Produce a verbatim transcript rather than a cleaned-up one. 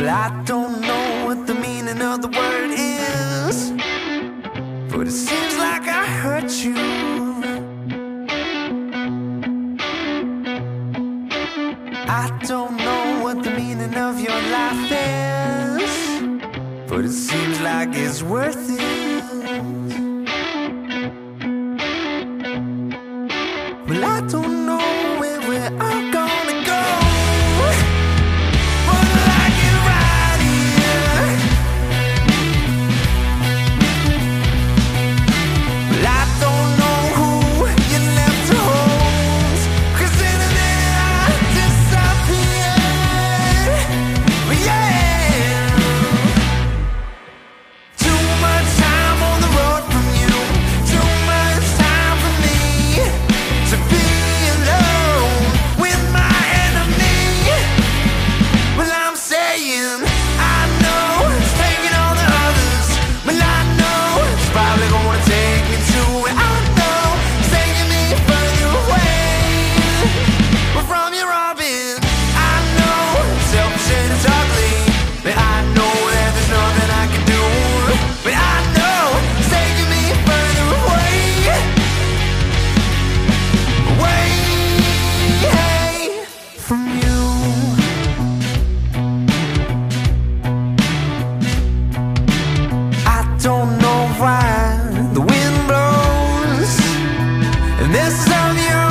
Well, I don't know what the meaning of the word is, but it seems like I hurt you. I don't know what the meaning of your life is, but it seems like it's worth it. Well, I don't know where we're all gonna go, but I like it right here. Well, I don't know who you left to hold, 'cause in a minute I disappeared. But yeah, too much time on the road from you, too much time for me to be alone with my enemy. Well, I'm saying I know it's taking all the others. Well, I know it's probably gonna take me to it. I know it's taking me further away, but from your orbit, I know it's selfish and it's ugly, but I know that there's nothing I can do. But I know it's taking me further away, away from you. I don't know why the wind blows, and this is how the